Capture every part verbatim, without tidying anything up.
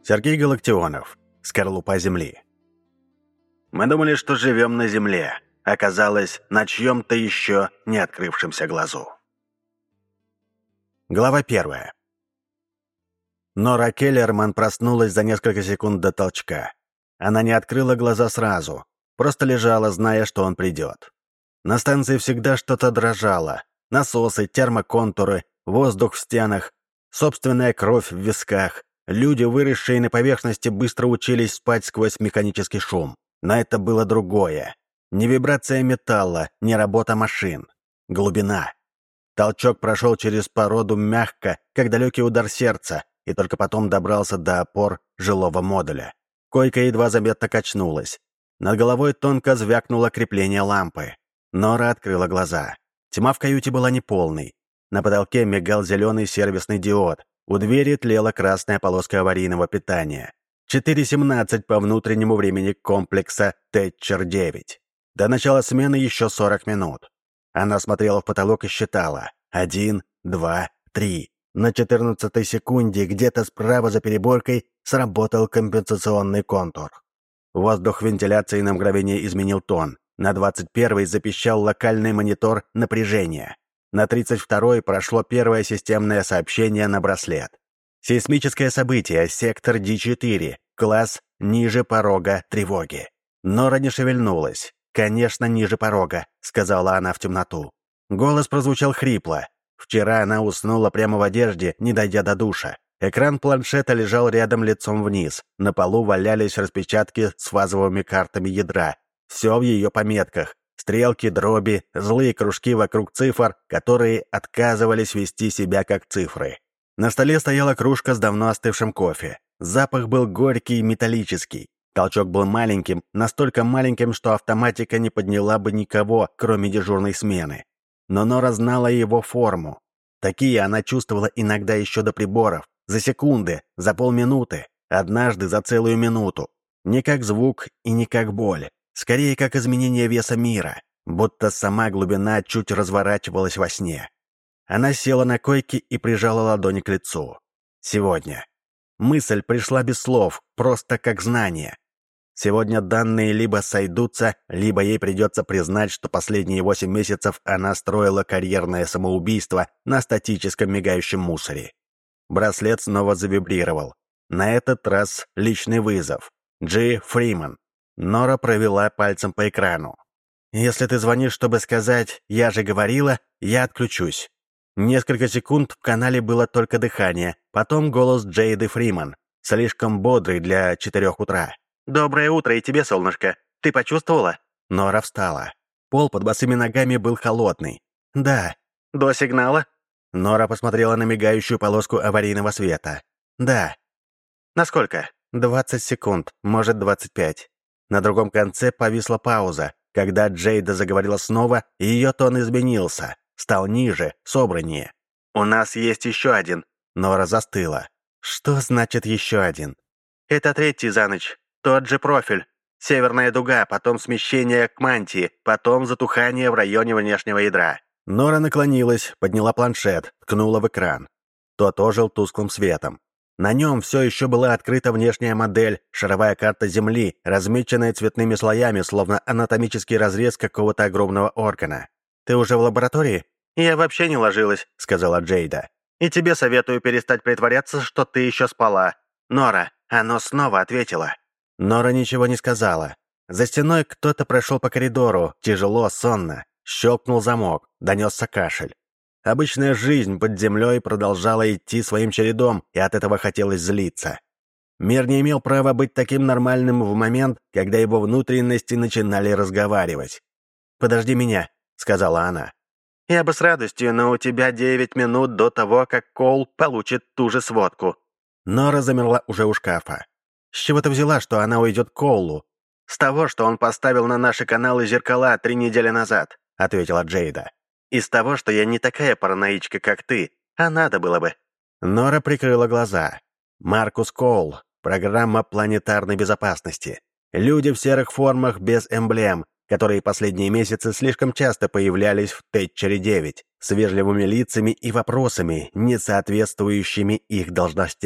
Сергей Галактионов. Скорлупа Земли. Мы думали, что живем на Земле. Оказалось, на чьем-то еще не открывшемся глазу. Глава первая. Нора Келлерман проснулась за несколько секунд до толчка. Она не открыла глаза сразу, просто лежала, зная, что он придет. На станции всегда что-то дрожало. Насосы, термоконтуры, воздух в стенах, собственная кровь в висках. Люди, выросшие на поверхности, быстро учились спать сквозь механический шум. Но это было другое. Не вибрация металла, не работа машин. Глубина. Толчок прошел через породу мягко, как далекий удар сердца, и только потом добрался до опор жилого модуля. Койка едва заметно качнулась. Над головой тонко звякнуло крепление лампы. Нора открыла глаза. Тьма в каюте была неполной. На потолке мигал зеленый сервисный диод. У двери тлела красная полоска аварийного питания. четыре семнадцать по внутреннему времени комплекса Тэтчер девять. До начала смены еще сорок минут. Она смотрела в потолок и считала. Один, два, три. На четырнадцатой секунде где-то справа за переборкой сработал компенсационный контур. Воздух вентиляции на мгновение изменил тон. На двадцать первой запищал локальный монитор напряжения. На тридцать второй прошло первое системное сообщение на браслет. Сейсмическое событие, сектор Ди четыре, класс ниже порога тревоги. Нора не шевельнулась. «Конечно, ниже порога», — сказала она в темноту. Голос прозвучал хрипло. Вчера она уснула прямо в одежде, не дойдя до душа. Экран планшета лежал рядом лицом вниз. На полу валялись распечатки с фазовыми картами ядра. Все в ее пометках. Стрелки, дроби, злые кружки вокруг цифр, которые отказывались вести себя как цифры. На столе стояла кружка с давно остывшим кофе. Запах был горький и металлический. Толчок был маленьким, настолько маленьким, что автоматика не подняла бы никого, кроме дежурной смены. Но Нора знала его форму. Такие она чувствовала иногда еще до приборов, за секунды, за полминуты, однажды за целую минуту. Не как звук и не как боль, скорее как изменение веса мира, будто сама глубина чуть разворачивалась во сне. Она села на койке и прижала ладони к лицу. Сегодня. Мысль пришла без слов, просто как знание. Сегодня данные либо сойдутся, либо ей придется признать, что последние восемь месяцев она строила карьерное самоубийство на статическом мигающем мусоре. Браслет снова завибрировал. На этот раз личный вызов. Джи Фриман. Нора провела пальцем по экрану. «Если ты звонишь, чтобы сказать «я же говорила», я отключусь». Несколько секунд в канале было только дыхание, потом голос Джейды Фриман, слишком бодрый для четырех утра. «Доброе утро и тебе, солнышко. Ты почувствовала?» Нора встала. Пол под босыми ногами был холодный. «Да». «До сигнала?» Нора посмотрела на мигающую полоску аварийного света. «Да». «Насколько?» «Двадцать секунд, может, двадцать пять». На другом конце повисла пауза. Когда Джейда заговорила снова, ее тон изменился. Стал ниже, собраннее. «У нас есть еще один». Нора застыла. «Что значит еще один?» «Это третий за ночь. Тот же профиль. Северная дуга, потом смещение к мантии, потом затухание в районе внешнего ядра». Нора наклонилась, подняла планшет, ткнула в экран. Тот ожил тусклым светом. На нем все еще была открыта внешняя модель, шаровая карта Земли, размеченная цветными слоями, словно анатомический разрез какого-то огромного органа. «Ты уже в лаборатории?» «Я вообще не ложилась», — сказала Джейда. «И тебе советую перестать притворяться, что ты еще спала. Нора, оно снова ответило». Нора ничего не сказала. За стеной кто-то прошел по коридору, тяжело, сонно. Щелкнул замок, донесся кашель. Обычная жизнь под землей продолжала идти своим чередом, и от этого хотелось злиться. Мир не имел права быть таким нормальным в момент, когда его внутренности начинали разговаривать. «Подожди меня», — сказала она. «Я бы с радостью, но у тебя девять минут до того, как Коул получит ту же сводку». Нора замерла уже у шкафа. «С чего ты взяла, что она уйдет к Коулу?» «С того, что он поставил на наши каналы зеркала три недели назад», — ответила Джейда. «Из того, что я не такая параноичка, как ты, а надо было бы». Нора прикрыла глаза. Маркус Коул. Программа планетарной безопасности. Люди в серых формах без эмблем, которые последние месяцы слишком часто появлялись в Тэтчере девять, с вежливыми лицами и вопросами, не соответствующими их должностям.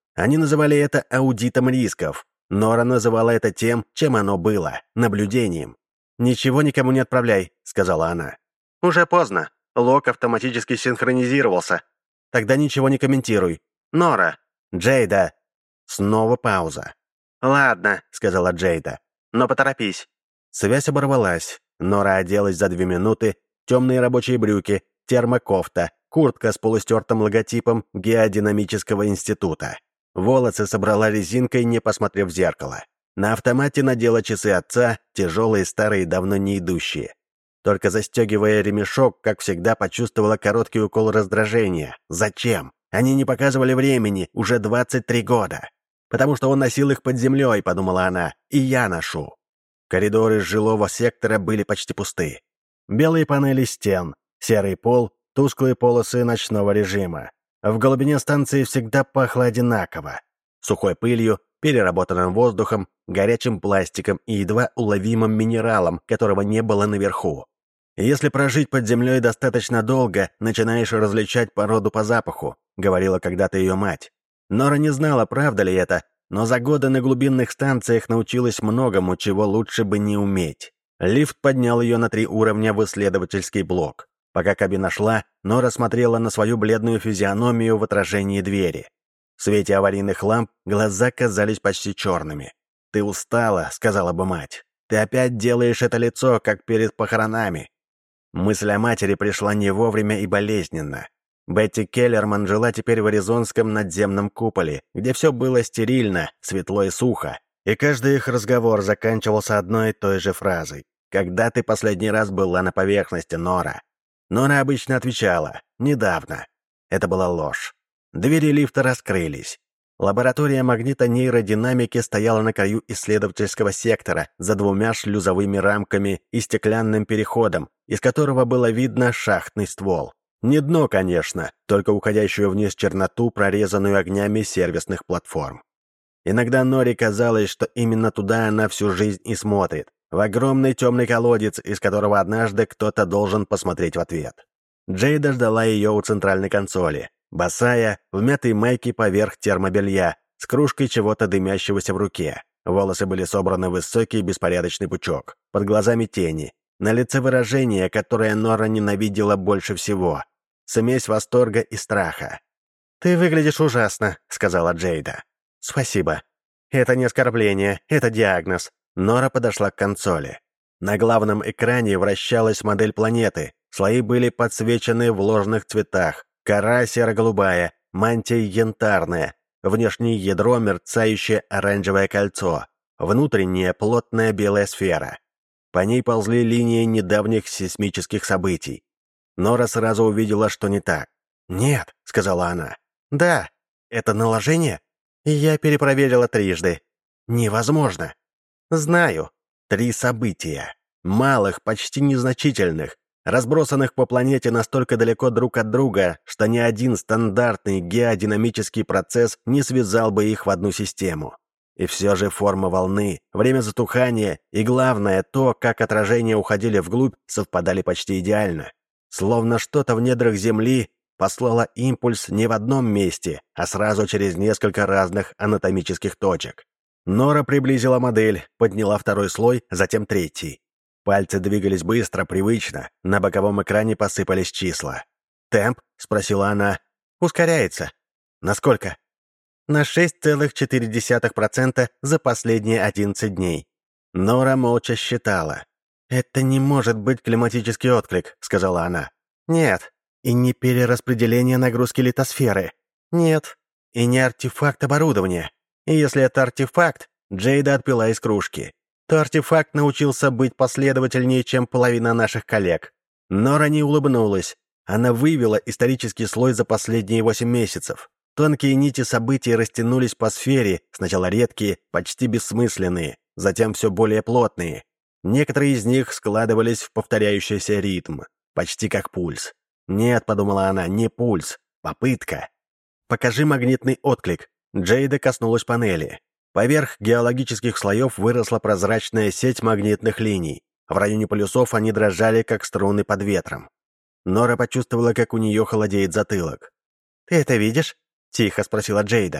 Они называли это аудитом рисков. Нора называла это тем, чем оно было — наблюдением. «Ничего никому не отправляй», — сказала она. «Уже поздно. Лог автоматически синхронизировался. Тогда ничего не комментируй. Нора! Джейда!» Снова пауза. «Ладно», — сказала Джейда. «Но поторопись». Связь оборвалась. Нора оделась за две минуты. Темные рабочие брюки, термокофта, куртка с полустертым логотипом Геодинамического института. Волосы собрала резинкой, не посмотрев в зеркало. На автомате надела часы отца, тяжелые, старые, давно не идущие. Только застегивая ремешок, как всегда, почувствовала короткий укол раздражения. Зачем? Они не показывали времени, уже двадцать три года. Потому что он носил их под землей, подумала она, и я ношу. Коридоры жилого сектора были почти пусты. Белые панели стен, серый пол, тусклые полосы ночного режима. В глубине станции всегда пахло одинаково. Сухой пылью, переработанным воздухом, горячим пластиком и едва уловимым минералом, которого не было наверху. «Если прожить под землей достаточно долго, начинаешь различать породу по запаху», — говорила когда-то ее мать. Нора не знала, правда ли это, но за годы на глубинных станциях научилась многому, чего лучше бы не уметь. Лифт поднял ее на три уровня в исследовательский блок. Пока кабина шла, Нора смотрела на свою бледную физиономию в отражении двери. В свете аварийных ламп глаза казались почти черными. «Ты устала», — сказала бы мать. «Ты опять делаешь это лицо, как перед похоронами». Мысль о матери пришла не вовремя и болезненно. Бетти Келлерман жила теперь в аризонском надземном куполе, где все было стерильно, светло и сухо, и каждый их разговор заканчивался одной и той же фразой. «Когда ты последний раз была на поверхности, Нора?» Нора обычно отвечала «недавно». Это была ложь. Двери лифта раскрылись. Лаборатория магнитонейродинамики стояла на краю исследовательского сектора за двумя шлюзовыми рамками и стеклянным переходом, из которого было видно шахтный ствол. Не дно, конечно, только уходящую вниз черноту, прорезанную огнями сервисных платформ. Иногда Норе казалось, что именно туда она всю жизнь и смотрит, в огромный темный колодец, из которого однажды кто-то должен посмотреть в ответ. Джейда ждала ее у центральной консоли, босая, в мятой майке поверх термобелья, с кружкой чего-то дымящегося в руке. Волосы были собраны в высокий беспорядочный пучок, под глазами тени, на лице выражение, которое Нора ненавидела больше всего. Смесь восторга и страха. «Ты выглядишь ужасно», — сказала Джейда. «Спасибо. Это не оскорбление, это диагноз». Нора подошла к консоли. На главном экране вращалась модель планеты. Слои были подсвечены в ложных цветах. Кора серо-голубая, мантия янтарная, внешнее ядро мерцающее оранжевое кольцо, внутренняя плотная белая сфера. По ней ползли линии недавних сейсмических событий. Нора сразу увидела, что не так. «Нет», — сказала она. «Да, это наложение?» Я перепроверила трижды. «Невозможно». «Знаю. Три события. Малых, почти незначительных, разбросанных по планете настолько далеко друг от друга, что ни один стандартный геодинамический процесс не связал бы их в одну систему. И все же форма волны, время затухания и, главное, то, как отражения уходили вглубь, совпадали почти идеально. Словно что-то в недрах Земли послало импульс не в одном месте, а сразу через несколько разных анатомических точек. Нора приблизила модель, подняла второй слой, затем третий. Пальцы двигались быстро, привычно, на боковом экране посыпались числа. «Темп?» — спросила она. «Ускоряется». «Насколько?» «На шесть целых четыре десятых процента за последние одиннадцать дней». Нора молча считала. «Это не может быть климатический отклик», — сказала она. «Нет. И не перераспределение нагрузки литосферы. Нет. И не артефакт оборудования. И если это артефакт», — Джейда отпила из кружки, «то артефакт научился быть последовательнее, чем половина наших коллег». Нора не улыбнулась. Она вывела исторический слой за последние восемь месяцев. Тонкие нити событий растянулись по сфере, сначала редкие, почти бессмысленные, затем все более плотные. Некоторые из них складывались в повторяющийся ритм, почти как пульс. «Нет», — подумала она, — «не пульс, попытка». «Покажи магнитный отклик». Джейда коснулась панели. Поверх геологических слоев выросла прозрачная сеть магнитных линий. В районе полюсов они дрожали, как струны под ветром. Нора почувствовала, как у нее холодеет затылок. «Ты это видишь?» — тихо спросила Джейда.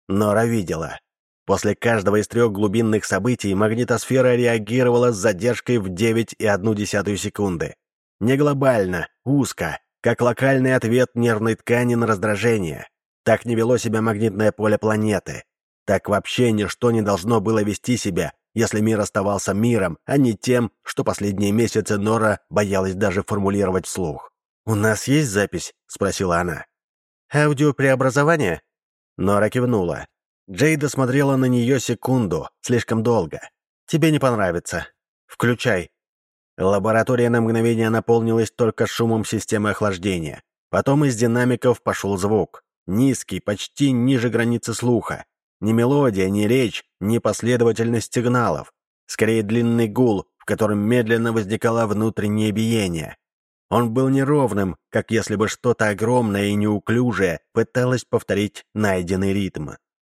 Нора видела. После каждого из трех глубинных событий магнитосфера реагировала с задержкой в девять и одну десятую секунды. Не глобально, узко, как локальный ответ нервной ткани на раздражение. Так не вело себя магнитное поле планеты. Так вообще ничто не должно было вести себя, если мир оставался миром, а не тем, что последние месяцы Нора боялась даже формулировать вслух. «У нас есть запись?» — спросила она. «Аудиопреобразование?» Нора кивнула. Джейда смотрела на нее секунду, слишком долго. «Тебе не понравится. Включай». Лаборатория на мгновение наполнилась только шумом системы охлаждения. Потом из динамиков пошел звук. Низкий, почти ниже границы слуха. Ни мелодия, ни речь, ни последовательность сигналов. Скорее длинный гул, в котором медленно возникало внутреннее биение. Он был неровным, как если бы что-то огромное и неуклюжее пыталось повторить найденный ритм.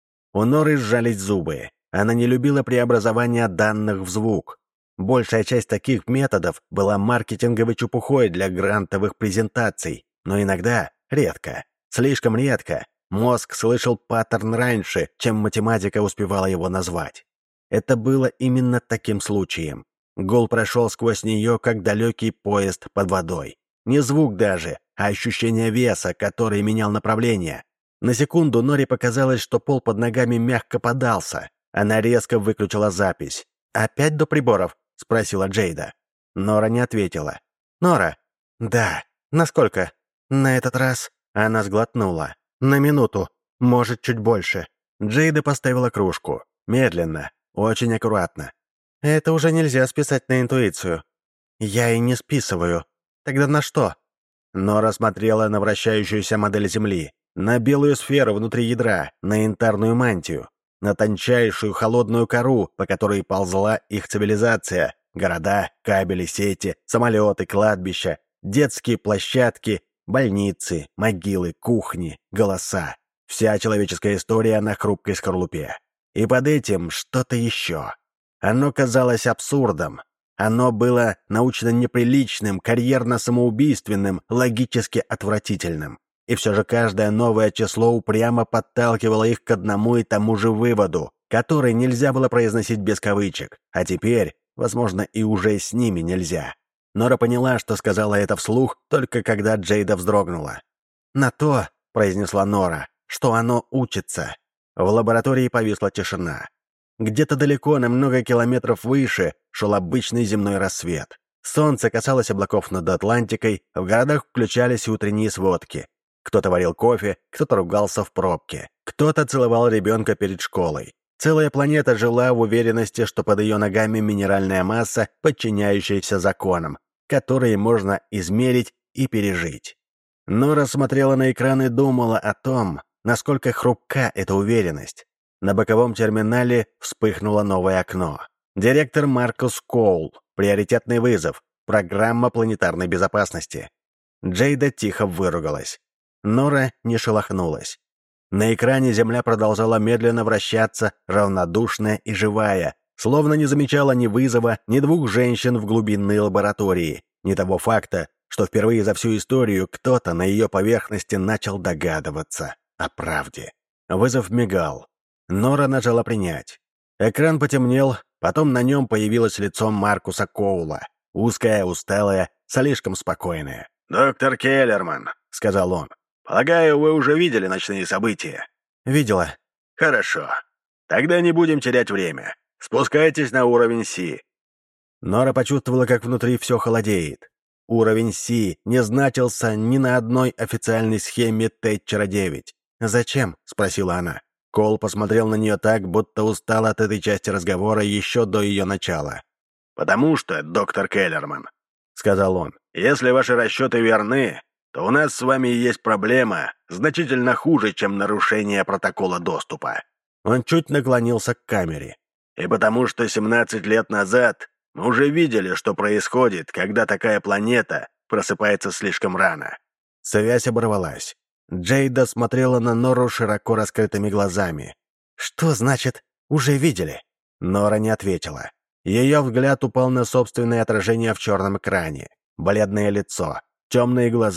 У Норы сжались зубы. Она не любила преобразования данных в звук. Большая часть таких методов была маркетинговой чепухой для грантовых презентаций, но иногда, редко, слишком редко, мозг слышал паттерн раньше, чем математика успевала его назвать. Это было именно таким случаем. Гул прошел сквозь нее, как далекий поезд под водой. Не звук даже, а ощущение веса, который менял направление. На секунду Норе показалось, что пол под ногами мягко подался. Она резко выключила запись. «Опять до приборов?» — спросила Джейда. Нора не ответила. «Нора?» «Да. Насколько?» «На этот раз...» Она сглотнула. «На минуту. Может, чуть больше». Джейда поставила кружку. Медленно. Очень аккуратно. «Это уже нельзя списать на интуицию». «Я и не списываю. Тогда на что?» Нора смотрела на вращающуюся модель Земли, на белую сферу внутри ядра, на янтарную мантию, на тончайшую холодную кору, по которой ползла их цивилизация, города, кабели, сети, самолеты, кладбища, детские площадки, больницы, могилы, кухни, голоса. Вся человеческая история на хрупкой скорлупе. И под этим что-то еще. Оно казалось абсурдом. Оно было научно неприличным, карьерно-самоубийственным, логически отвратительным. И все же каждое новое число упрямо подталкивало их к одному и тому же выводу, который нельзя было произносить без кавычек, а теперь, возможно, и уже с ними нельзя. Нора поняла, что сказала это вслух, только когда Джейда вздрогнула. «На то», — произнесла Нора, — «что оно учится». В лаборатории повисла тишина. Где-то далеко, на много километров выше, шел обычный земной рассвет. Солнце касалось облаков над Атлантикой, в городах включались утренние сводки. Кто-то варил кофе, кто-то ругался в пробке, кто-то целовал ребенка перед школой. Целая планета жила в уверенности, что под ее ногами минеральная масса, подчиняющаяся законам, которые можно измерить и пережить. Нора смотрела на экран и думала о том, насколько хрупка эта уверенность. На боковом терминале вспыхнуло новое окно. Директор Маркус Коул. Приоритетный вызов. Программа планетарной безопасности. Джейда тихо выругалась. Нора не шелохнулась. На экране Земля продолжала медленно вращаться, равнодушная и живая, словно не замечала ни вызова, ни двух женщин в глубинной лаборатории, ни того факта, что впервые за всю историю кто-то на ее поверхности начал догадываться о правде. Вызов мигал. Нора нажала «Принять». Экран потемнел, потом на нем появилось лицо Маркуса Коула. Узкое, усталое, слишком спокойное. «Доктор Келлерман», — сказал он. «Полагаю, вы уже видели ночные события?» «Видела». «Хорошо. Тогда не будем терять время. Спускайтесь на уровень Си». Нора почувствовала, как внутри все холодеет. Уровень Си не значился ни на одной официальной схеме Тэтчера девять. «Зачем?» — спросила она. Коул посмотрел на нее так, будто устал от этой части разговора еще до ее начала. «Потому что, доктор Келлерман», — сказал он, — «если ваши расчеты верны, то у нас с вами есть проблема, значительно хуже, чем нарушение протокола доступа». Он чуть наклонился к камере. «И потому что семнадцать лет назад мы уже видели, что происходит, когда такая планета просыпается слишком рано». Связь оборвалась. Джейда смотрела на Нору широко раскрытыми глазами. «Что значит «уже видели»?» Нора не ответила. Ее взгляд упал на собственное отражение в черном экране. Бледное лицо, темные глаза,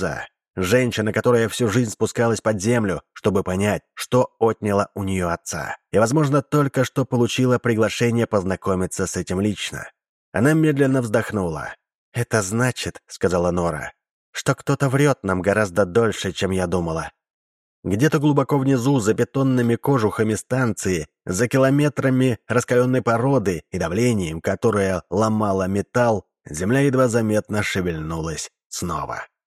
Женщина, которая всю жизнь спускалась под землю, чтобы понять, что отняла у нее отца. И, возможно, только что получила приглашение познакомиться с этим лично. Она медленно вздохнула. «Это значит, — сказала Нора, — что кто-то врет нам гораздо дольше, чем я думала». Где-то глубоко внизу, за бетонными кожухами станции, за километрами раскаленной породы и давлением, которое ломало металл, земля едва заметно шевельнулась снова.